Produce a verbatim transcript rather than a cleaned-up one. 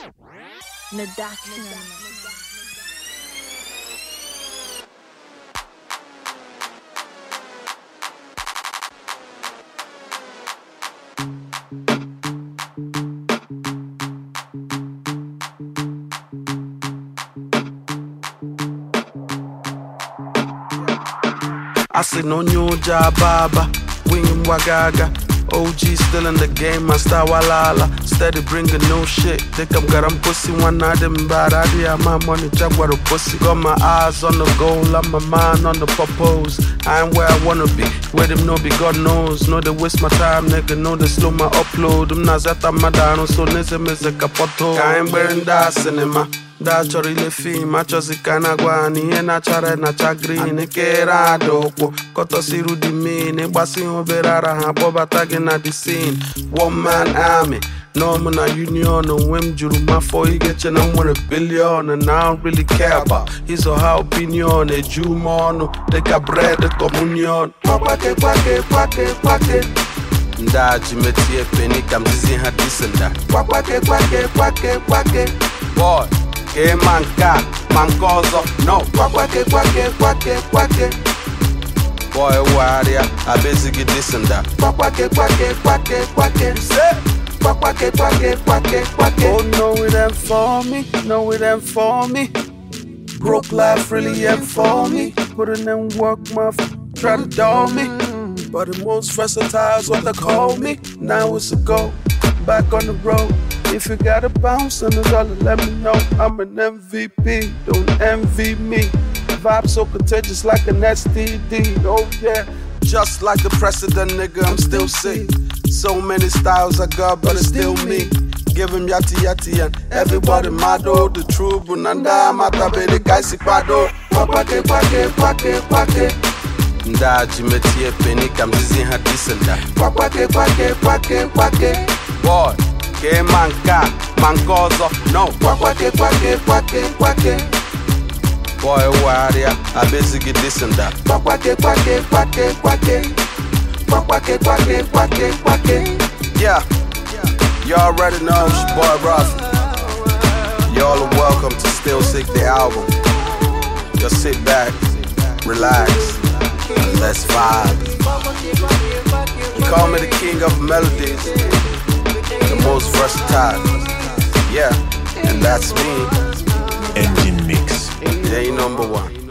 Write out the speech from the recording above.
Nadaction. I say no new job, baba, winging wagaga. O G still in the game, my style walala. Steady bringing no shit. Think I'm got I'm pussy one of them bad idea. My money jaguar a pussy. Got my eyes on the goal, and my mind on the purpose. I ain't where I wanna be. Where them no be, God knows. No, they waste my time, nigga. No, they slow my upload. I'm not that I'm madano, so nese me se capoto. I ain't wearing that cinema. Da chori le film, a chosi kanagwani, e na chare na chagrin, e ke radoko, koto siru di mini, basi overara ha bobatagi na di scene. One man army, no man a union, and wem juru mafo, he get you na one a billion, and I don't really care about his or her opinion, e jumono, de cabre de communion. Kwake, kwake, kwake, kwake. Nda jimeti e peni kam dizi ha disenda. Kwake, kwake, kwake, kwake. Boy. Que manca, mancoso, no. Kwake, kwake, kwake, kwake. Boy, warrior, I basically this and that. Kwake, kwake, kwake, kwake. Say. Kwake, kwake, kwake, kwake. Oh, no, it ain't for me, no, it ain't for me. Broke life really ain't for me. Putting in work, my f- try to dull me. But the most versatile is what they call me. Now it's a go, back on the road. If you got a bounce on the dollar, let me know. I'm an M V P, don't envy me. Vibe so contagious like an S T D, oh yeah. Just like the president, nigga, I'm still sick. So many styles I got, but it's still me. Give him yati yati and everybody mado. The true bunanda, mata be the guy si pado. Kwake, kwake, kwake, kwake. Nda jimeti e peni kam dizi ha disenda. Kwake, kwake, kwake, kwake. Boy. Que manca, mancoso, no. Kwake, kwake, kwake, kwake. Boy, warrior, I basically this and that. Kwake, kwake, kwake, kwake. Kwake, kwake, kwake, kwake. Yeah, you already know it's your boy Ruff. Y'all are welcome to Still Sick the album. Just sit back, relax, and let's vibe. You call me the king of melodies. The most versatile, yeah, and that's me. Engine Mix. They number one.